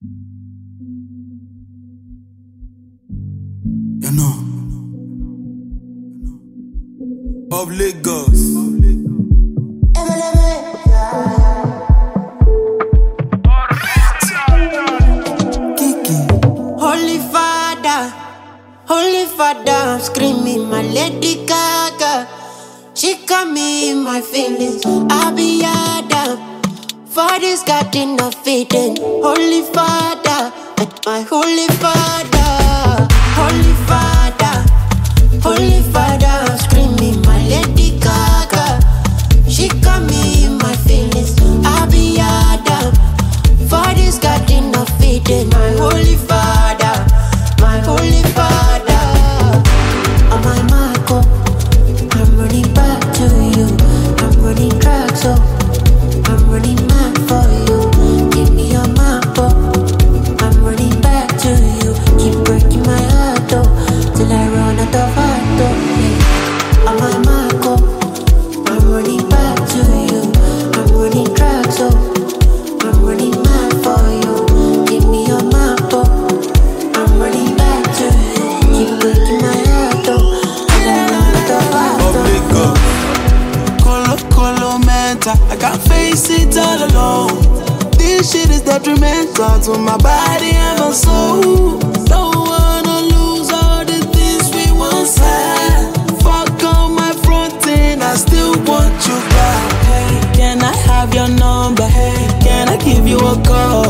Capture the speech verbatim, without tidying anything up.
You know, of Lagos. Kiki. Holy Father, Holy Father, I'm screaming my Lady Gaga. She got me in my feelings. I be Adam. For this garden of Eden. Holy Father, my Holy Father, Holy Father, Holy Father, I'm screaming my Lady Gaga. She got me in my feelings. I be Adam. For this garden of Eden, my Holy Father, my Holy Father. On my Marco, I'm running back to you. I'm running track, so I'm running mad for you. Give me your map, oh. I'm running back to you. Keep breaking my heart, oh, till I run out of heart, oh. Yeah. On my Marco, I'm running back to you. I'm running track, so I'm running mad for you. Give me your map, oh. I'm running back to you. Keep breaking my heart, oh, till I run out of heart, Of oh. Lagos. Colo, colo, mental. I can't face it all alone. This shit is detrimental to my body and my soul. Don't wanna lose all the things we once had. Fuck on my front end, I still want you back. Hey, can I have your number? Hey, can I give you a call?